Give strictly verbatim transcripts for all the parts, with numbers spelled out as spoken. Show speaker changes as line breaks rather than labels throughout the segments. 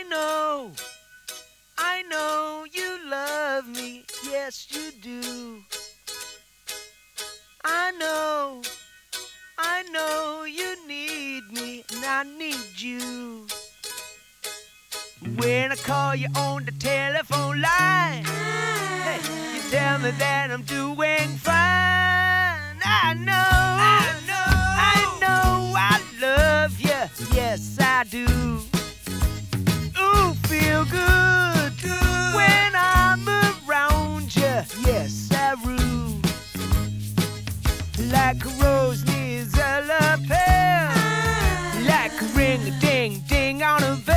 know, I know you love me, yes you do. I know, I know you need me, and I need you. When I call you on the telephone line, hey, you tell me that I'm doing fine. I know, I know, I know I love you, yes I do. Ooh, feel good, good when I'm around you, yes I rule. Like a rose needs a lapel, like a ring-a-ding-ding on a veil.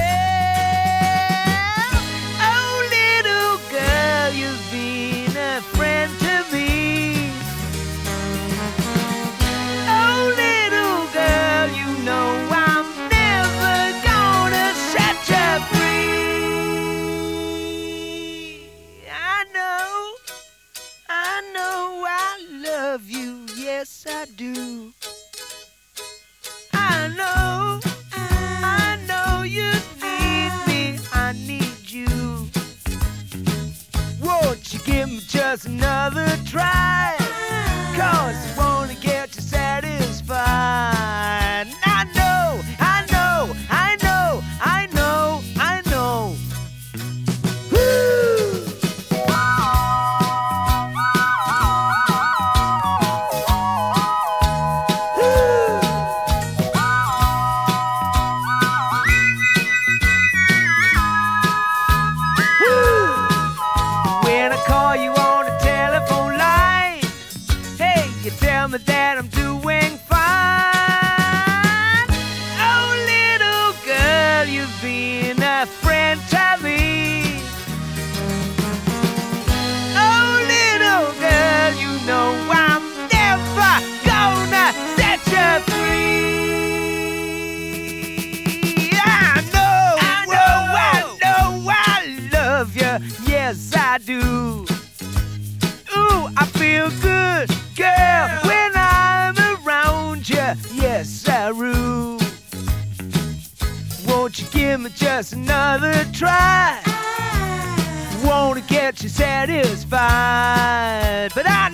Oh, little girl, you've been a friend to me. Oh, little girl, you know I'm never gonna set you free. I know, I know I love you, yes I do. I know, I know you need me, I need you. Won't you give me just another try? Cause I wanna get you satisfied. I know, I know, I know, I know, I know. Woo! When I call you on the telephone line, hey, you tell me that I'm doing fine. Oh, little girl, you've been a friend to me. Oh, little girl, you know I'm never gonna set you free. I know, I know, I know I love you, yes I do. Ooh, I feel good, girl, when I'm around you, yes I rule. Won't you give me just another try? Wanna get you satisfied, but I